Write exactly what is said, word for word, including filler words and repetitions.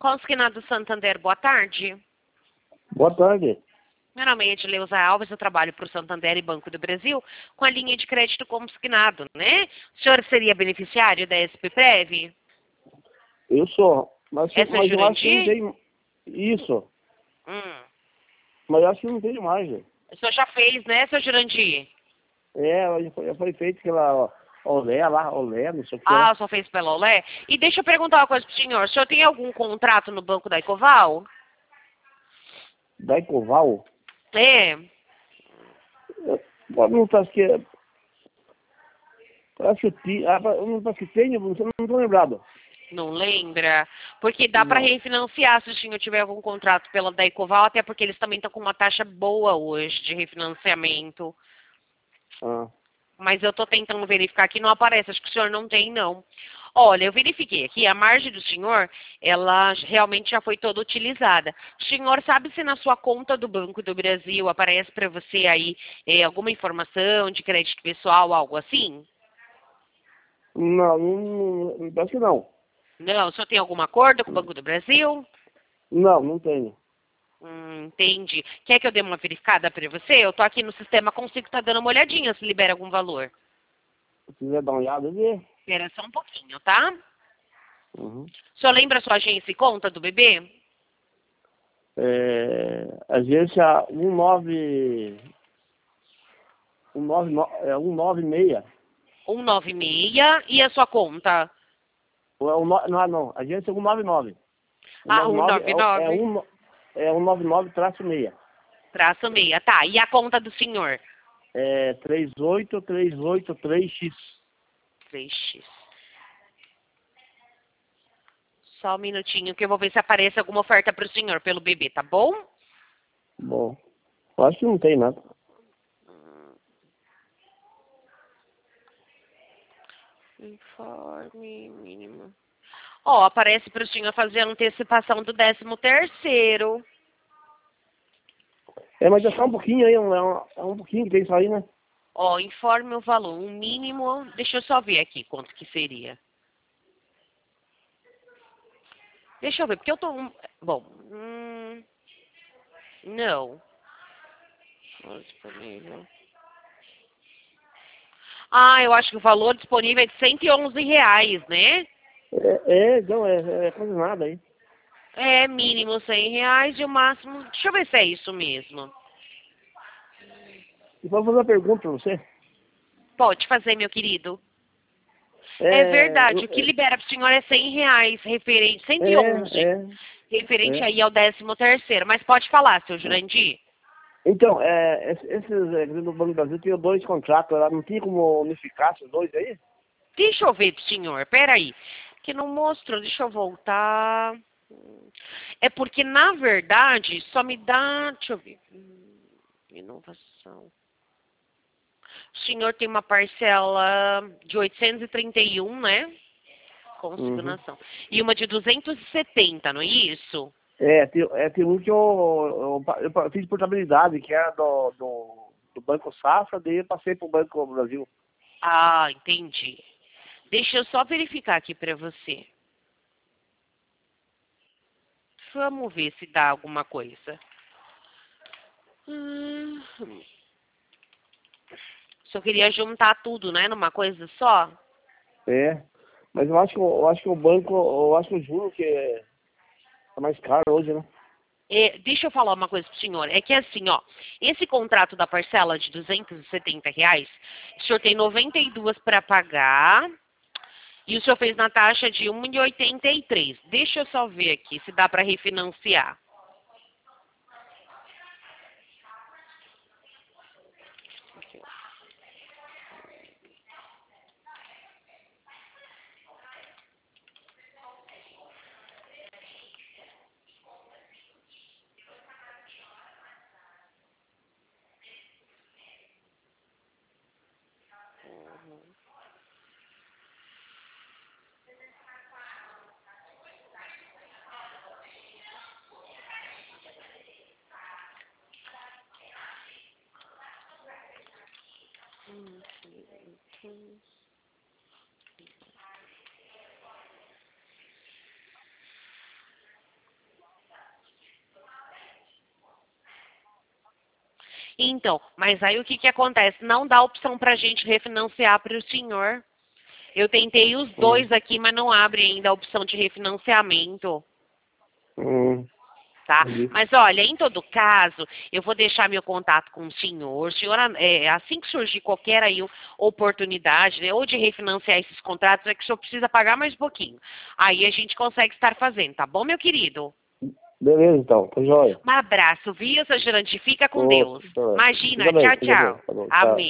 Consignado Santander, boa tarde. Boa tarde. Meu nome é Edileuza Alves, eu trabalho para o Santander e Banco do Brasil com a linha de crédito consignado, né? O senhor seria beneficiário da S P Prev? Eu sou, mas, Essa mas eu acho que não Jurandir? tem isso. Hum. Mas eu acho que não tem mais. Gente. O senhor já fez, né, seu Jurandir? É, já foi, já foi feito aquela olé lá, olé, não sei o que Ah, lá. só fez pela Olé? E deixa eu perguntar uma coisa pro senhor. O senhor tem algum contrato no Banco da Ecoval? Da Ecoval. É. Pode não estar que Acho que ti- ah, não parece que tem, não estou lembrado. Não lembra? Porque dá para Não. refinanciar se o senhor tiver algum contrato pela da Ecoval, até porque eles também estão com uma taxa boa hoje de refinanciamento. Ah. Mas eu estou tentando verificar aqui, não aparece. Acho que o senhor não tem, não. Olha, eu verifiquei aqui, a margem do senhor, ela realmente já foi toda utilizada. O senhor sabe se na sua conta do Banco do Brasil aparece para você aí eh, alguma informação de crédito pessoal, algo assim? Não, não, não, acho que não. Não, o senhor tem algum acordo com o Banco do Brasil? Não, não tenho. Hum, entendi. Quer que eu dê uma verificada para você? Eu tô aqui no sistema, consigo estar dando uma olhadinha se libera algum valor. Se quiser dar uma olhada, vê. Espera só um pouquinho, tá? Uhum. O senhor lembra a sua agência e conta do bebê? É, agência um nove, um nove, é um nove seis. cento e noventa e seis. E a sua conta? Ou é um, no- não, não, agência um nove nove. Ah, um nove nove é, o- é, cento e noventa e nove. um, no- é um nove nove traço seis. Traço meia. Tá, e a conta do senhor? É três oito três oito três x. três x. Só um minutinho que eu vou ver se aparece alguma oferta para o senhor pelo bebê, tá bom? Bom, eu acho que não tem nada. Informe mínimo. Ó, aparece para o senhor fazer a antecipação do décimo terceiro. É, mas é só um pouquinho aí, é um, é um pouquinho que tem isso aí, né? Ó, informe o valor. Um mínimo. Deixa eu só ver aqui quanto que seria. Deixa eu ver, porque eu tô. um- Bom. Hum, não. Disponível. Ah, eu acho que o valor disponível é de cento e onze reais, né? É, é não, é, é quase nada aí. É, mínimo cem reais e o máximo. Deixa eu ver se é isso mesmo. E vou fazer uma pergunta pra você. Pode fazer, meu querido. É É, verdade, o que libera para o senhor é cem reais, referente, cento e é, onze é, referente é. aí ao décimo terceiro. Mas pode falar, seu Jurandir. Então, é, esse- esses é, no Banco do Brasil tinha dois contratos, lá, não tinha como unificar esses dois aí? Deixa eu ver pro senhor, peraí. Que não mostrou, deixa eu voltar. É porque, na verdade, só me dá. Deixa eu ver. Hum, Inovação. O senhor tem uma parcela de oitocentos e trinta e um, né? Uhum. Consignação. E uma de duzentos e setenta, não é isso? É, tem, é, tem um que eu, eu, eu fiz portabilidade, que era do, do, do Banco Safra, daí eu passei pro Banco do Brasil. Ah, entendi. Deixa eu só verificar aqui para você. Vamos ver se dá alguma coisa. Hum, Só queria juntar tudo, né, numa coisa só. É, mas eu acho que, eu acho que o banco, eu acho que o juro que é, é mais caro hoje, né? É, deixa eu falar uma coisa pro senhor. É que assim, ó, esse contrato da parcela de duzentos e setenta reais, o senhor tem noventa e duas para pagar e o senhor fez na taxa de um e oitenta e três. Deixa eu só ver aqui se dá para refinanciar. Então, mas aí o que que acontece? Não dá opção pra gente refinanciar para o senhor. Eu tentei os dois Hum. aqui, mas não abre ainda a opção de refinanciamento. Hum. Tá? Entendi. Mas olha, em todo caso, eu vou deixar meu contato com o senhor. O senhor, é, assim que surgir qualquer aí oportunidade, né, ou de refinanciar esses contratos, é que o senhor precisa pagar mais um pouquinho. Aí a gente consegue estar fazendo, tá bom, meu querido? Beleza, então. Tá joia. Um abraço, viu, seu gerente? Fica com Ô, Deus. tá. Imagina, Fica bem, tchau, fica bem. tchau. Tá bom, tchau. Amém.